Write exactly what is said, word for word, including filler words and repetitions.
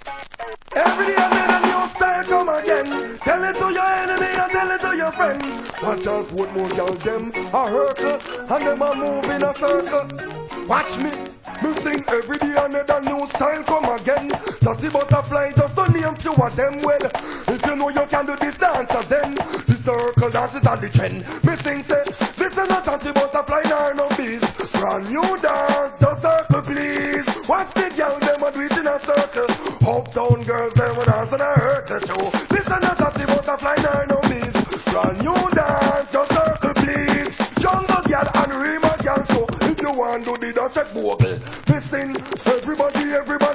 Every day and then a new style come again. Tell it to your enemy and tell it to your friend. Watch out what more y'all them a hurtle and them a move in a circle. Watch me, me sing every day and then a new style come again. Dirty butterfly just to name few of them. Well, if you know you can do this dance then the circle dance is at the trend. Me sing say, this is not dirty butterfly nor no bees. Brand new dance, the circle please. Watch the girl them a do it in a circle. Uptown girls them a dance and a hurt the show. This is not dirty butterfly nor no bees. Brand new dance, the circle please. Jungle girl and Rima girl so if you want do the Dutch vocal. Me sing everybody everybody.